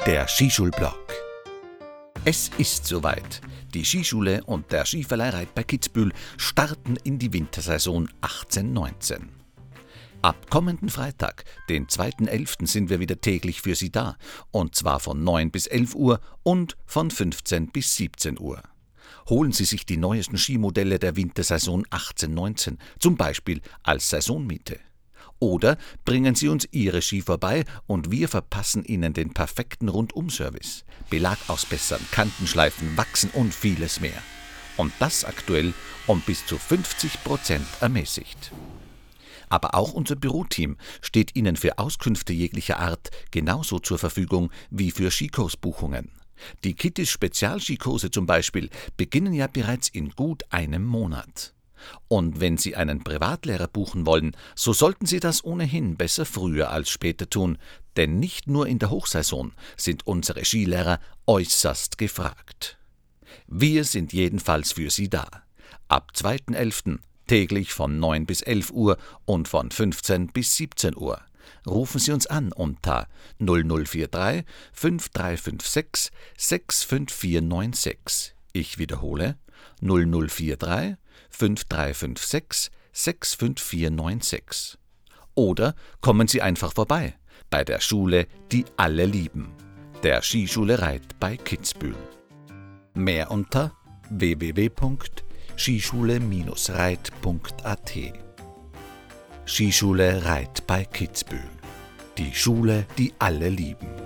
Der Skischulblog. Es ist soweit. Die Skischule und der Skiverleih Reith bei Kitzbühel starten in die Wintersaison 18/19. Ab kommenden Freitag, den 2.11., sind wir wieder täglich für Sie da, und zwar von 9 bis 11 Uhr und von 15 bis 17 Uhr. Holen Sie sich die neuesten Skimodelle der Wintersaison 18/19, zum Beispiel als Saisonmiete. Oder bringen Sie uns Ihre Ski vorbei und wir verpassen Ihnen den perfekten Rundum-Service. Belag ausbessern, Kantenschleifen, wachsen und vieles mehr. Und das aktuell um bis zu 50% ermäßigt. Aber auch unser Büroteam steht Ihnen für Auskünfte jeglicher Art genauso zur Verfügung wie für Skikursbuchungen. Die Kittys Spezialskikurse zum Beispiel beginnen ja bereits in gut einem Monat. Und wenn Sie einen Privatlehrer buchen wollen, so sollten Sie das ohnehin besser früher als später tun, denn nicht nur in der Hochsaison sind unsere Skilehrer äußerst gefragt. Wir sind jedenfalls für Sie da. Ab 2.11. täglich von 9 bis 11 Uhr und von 15 bis 17 Uhr. Rufen Sie uns an unter 0043 5356 65496. Ich wiederhole 0043 5356 65496. Oder kommen Sie einfach vorbei bei der Schule, die alle lieben, der Skischule Reith bei Kitzbühel. Mehr unter www.skischule-reith.at. Skischule Reith bei Kitzbühel. Die Schule, die alle lieben.